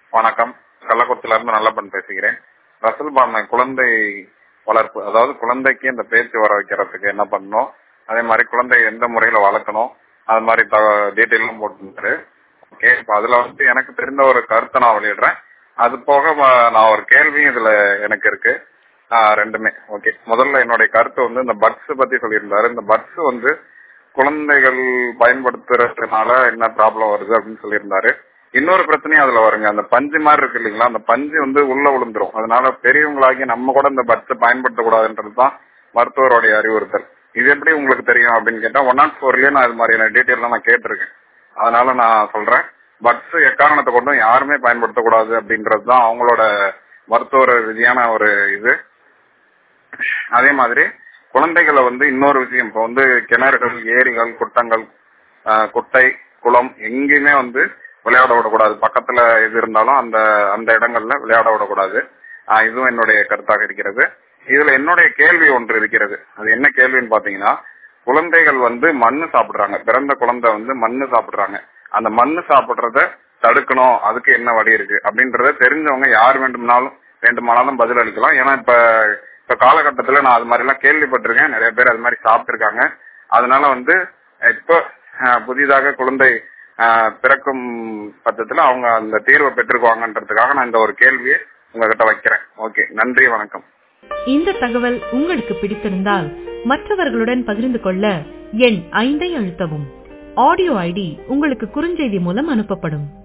வணக்கம். கள்ளக்குறிச்சியில இருந்து நல்லப்பன் பேசுகிறேன். ரசல் பானை குழந்தை வளர்ப்பு, அதாவது குழந்தைக்கு இந்த பேச்சு வர வைக்கிறதுக்கு என்ன பண்ணணும், அதே மாதிரி குழந்தையை எந்த முறையில வளர்க்கணும், அது மாதிரி டீட்டெயிலும் போட்டுருந்தாரு. ஓகே, இப்ப அதுல எனக்கு தெரிந்த ஒரு கருத்தை நான் வெளியிடுறேன். அது போக நான் ஒரு கேள்வியும் இதுல எனக்கு இருக்கு. ரெண்டுமே ஓகே. முதல்ல என்னுடைய கருத்து இந்த பட்ஸ் பத்தி சொல்லியிருந்தாரு. இந்த பட்ஸ் குழந்தைகள் பயன்படுத்துறதுனால என்ன ப்ராப்ளம் வருது அப்படின்னு சொல்லியிருந்தாரு. இன்னொரு பிரச்சனையும் அதுல வருங்க. அந்த பஞ்சு மாதிரி இருக்கு இல்லைங்களா, அந்த பஞ்சு உள்ள விழுந்துரும். அதனால பெரியவங்களாகி நம்ம கூட இந்த பட்ஸ் பயன்படுத்தக்கூடாதுன்றதுதான் மருத்துவருடைய அறிவுறுத்தல். இது எப்படி உங்களுக்கு தெரியும் அப்படின்னு கேட்டா 104 நான் இது மாதிரியான டீட்டெயில் நான் கேட்டிருக்கேன். அதனால நான் சொல்றேன், பட்ஸ் எக்காரணத்தை கொண்டும் யாருமே பயன்படுத்தக்கூடாது அப்படின்றதுதான் அவங்களோட மருத்துவ ரீதியான ஒரு இது. அதே மாதிரி குழந்தைகளை இன்னொரு விஷயம், இப்ப கிணறுகள், ஏரிகள், குட்டங்கள், குட்டை, குளம் எங்கேயுமே விளையாட விடக்கூடாது. பக்கத்துல எது இருந்தாலும் அந்த அந்த இடங்கள்ல விளையாட விடக்கூடாது. இதுவும் என்னுடைய கருத்தாக இருக்கிறது. இதுல என்னுடைய கேள்வி ஒன்று இருக்கிறது. அது என்ன கேள்வின்னு பாத்தீங்கன்னா, குழந்தைகள் மண்ணு சாப்பிடுறாங்க. பிறந்த குழந்தை மண்ணு சாப்பிடுறாங்க. அந்த மண்ணு சாப்பிடுறத தடுக்கணும், அதுக்கு என்ன வழி இருக்கு அப்படின்றத தெரிஞ்சவங்க யார் வேண்டுமானாலும் பதில் அளிக்கலாம். ஏன்னா இப்ப காலகட்டத்துல நான் அது மாதிரி எல்லாம் கேள்விப்பட்டிருக்கேன். நிறைய பேர் அது மாதிரி சாப்பிட்டு இருக்காங்க. அதனால இப்ப புதிதாக குழந்தை பிறக்கும் பட்சத்துல அவங்க அந்த தீர்வை பெற்றுக்குவாங்கன்றதுக்காக நான் இந்த ஒரு கேள்வியை உங்ககிட்ட வைக்கிறேன். ஓகே, நன்றி, வணக்கம். இந்த தகவல் உங்களுக்கு பிடித்திருந்தால் மற்றவர்களுடன் பகிர்ந்து கொள்ள எண் 5 அழுத்தவும். ஆடியோ ஐடி உங்களுக்கு குறுஞ்செய்தி மூலம் அனுப்பப்படும்.